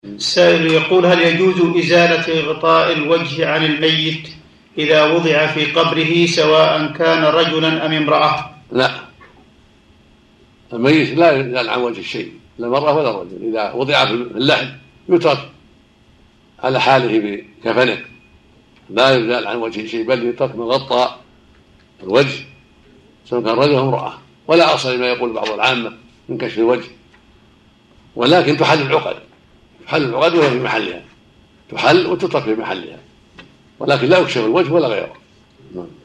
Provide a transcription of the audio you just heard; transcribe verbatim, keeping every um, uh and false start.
السائل يقول: هل يجوز إزالة غطاء الوجه عن الميت إذا وضع في قبره سواء كان رجلا أم امرأة؟ لا، الميت لا يزال عن وجه شيء، لا المرأة ولا الرجل. إذا وضع في اللحد يترك على حاله بكفنه، لا يزال عن وجه شيء، بل يترك من غطى الوجه سواء كان رجل أو امرأة، ولا أصل ما يقول بعض العامة من كشف الوجه، ولكن تحل العقد تحل العقد وهي في محلها، تحل وتترك في محلها، ولكن لا يكشف الوجه ولا غيره.